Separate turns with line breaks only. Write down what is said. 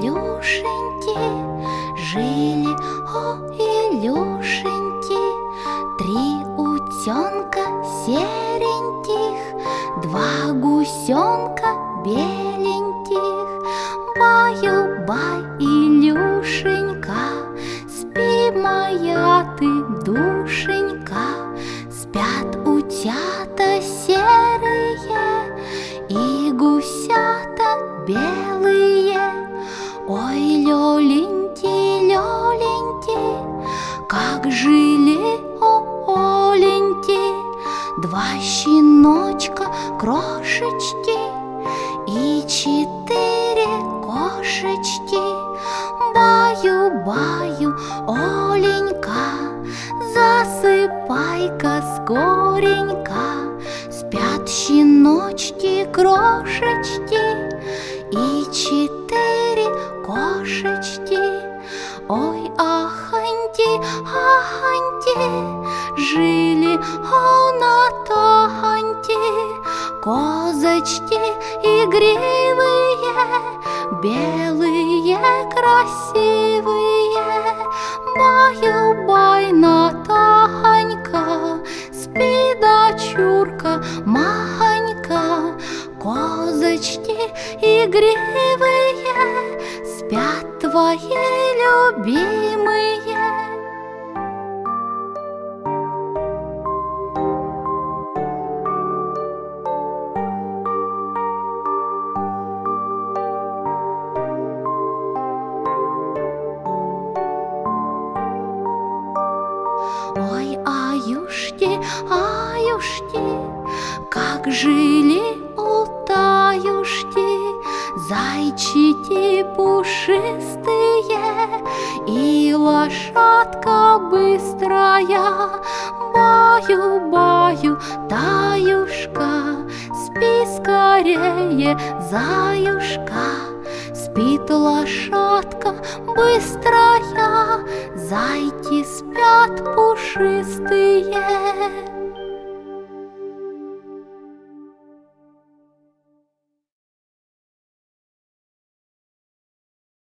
Илюшеньки, жили, о, Илюшеньки, три утенка сереньких, два гусенка беленьких. Баю-бай, Илюшенька, спи, моя ты душенька. Спят утята серые и гусята белые. Ой, лёленьки, лёленьки, как жили, о, оленьки, два щеночка крошечки и четыре кошечки. Баю-баю, оленька, засыпай-ка скоренько. Спят щеночки крошечки и четыре кошечки. Ой, аханьки, аханьки, жили, о, на таханьки, козочки игривые, белые, красивые. Баю-бай, Натахонька, спи, дочурка, махонька. Козочки игривые, спят твои любимые. Ой, аюшки, аюшки, как жили у таюшки зайчики пушистые и лошадка быстрая. Баю-баю, таюшка, спи скорее, заюшка. Спит лошадка быстрая, зайки спят пушистые.